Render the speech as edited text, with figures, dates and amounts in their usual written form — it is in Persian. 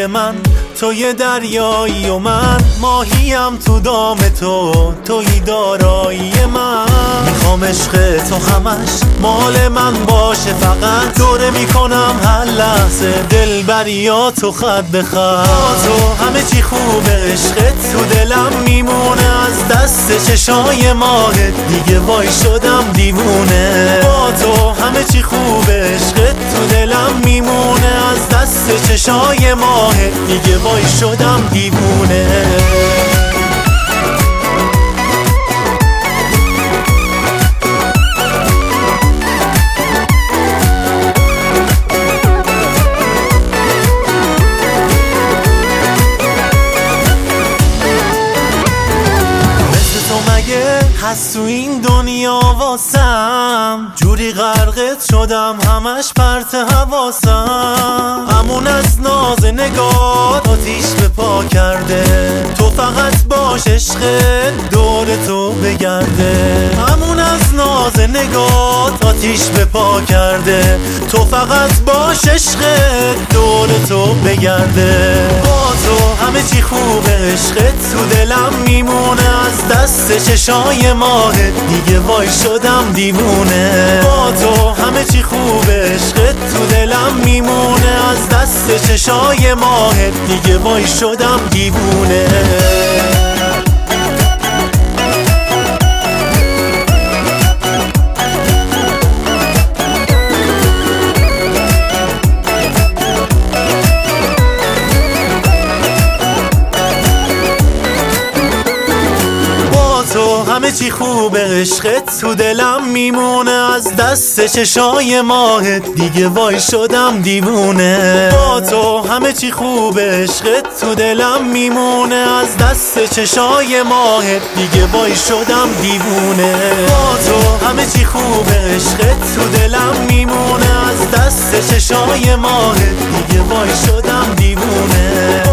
هوای من توی دریایی و من ماهیم تو دام توی دارایی من. میخوام عشق تو همش مال من باشه، فقط دوره میکنم هر لحظه دلبریاتو خط به خط. تو همه چی خوبه، عشقت تو دلم میمونه، از دست چشای ماهت دیگه وای شدم دیوونه. با تو همه چی خوبه، عشقت تو دلم میمونه، از دست چشای ماهت دیگه وای شدم دیوونه. هست تو این دنیا واسم، جوری غرقت شدم همش پرت حواسم. همون از ناز نگات آتیش به پا کرده، تو فقط باش عشقت دور تو بگرده. همون از ناز نگات آتیش به پا کرده، تو فقط باش عشقت دور تو بگرده. با تو همه چی خوبه، عشقت تو دلم میمونه، از دست چشای ماهت دیگه وای شدم دیوونه. با تو همه چی خوبه، عشقت تو دلم میمونه، از دست چشای ماهت دیگه وای شدم دیوونه. همه چی خوبه، عشقت تو دلم میمونه، از دست چشای ماهت دیگه وای شدم دیوونه. با تو همه چی خوبه، عشقت تو دلم میمونه، از دست چشای ماهت دیگه وای شدم دیوونه. با تو همه چی خوبه، عشقت تو دلم میمونه، از دست چشای ماهت دیگه وای شدم دیوونه.